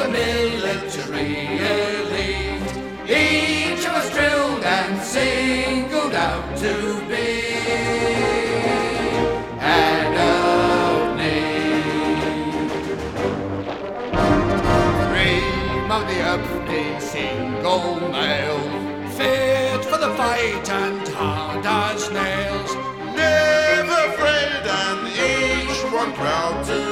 a military elite. Each of us drilled and singled out to be head of need. Cream of the earth, the single male, fit for the fight and hard as nails. Never afraid and each one proud to